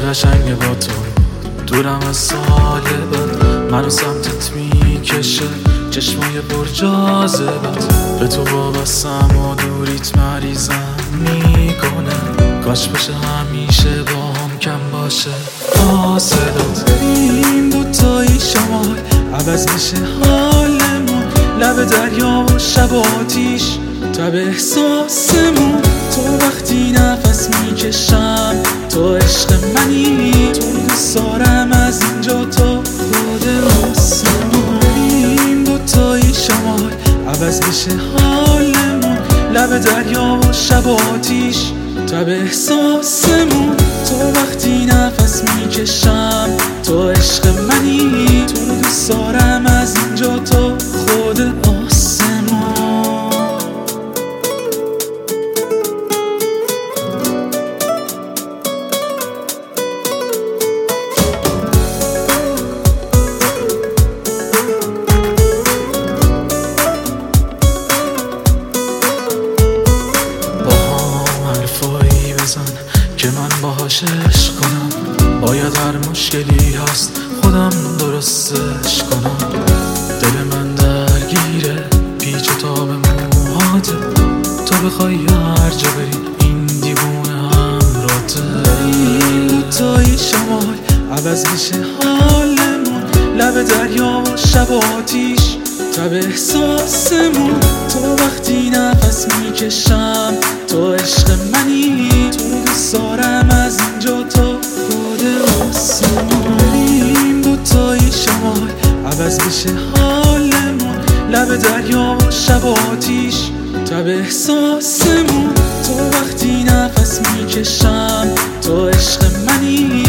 قشنگه با تو، دورم از سال بعد منو سمتت میکشه چشمای پر جاذبت. به تو وابستم و دوریت مریضم میکنه، کاش بشه همیشه با هم کم باشه فاصلت. این دوتایی شمال عوض بشه حالمون، لب دریا و شب آتیش تب احساسمون. تو وقتی نفس میکشم تو عشق منی، تو دوست دارم از اینجا تا خود آسمون. این دوتایی شمال عوض بشه حالمون، لب دریا و شب آتیش تب احساسمون. تو وقتی نفس میکشم تو عشق منی، تو دوست دارم از اینجا تا خود آسمون. که من باهاش عشق کنم، باید هر مشکلی هست خودم درستش کنم. دل من درگیره پیچ و تاب موهاته، تو بخوای هر جا بری این دیوونه همراته. این دوتایی شمال عوض بشه حالمون، لب دریا و شب آتیش تب احساسمون. تو وقتی نفس میکشم تو عشق منی، تو دوست دارم از اینجا تا خود آسمون. این دوتایی شمال عوض بشه حالمون، لب دریا و شب آتیش تب احساسمون. تو وقتی نفس میکشم تو عشق منی،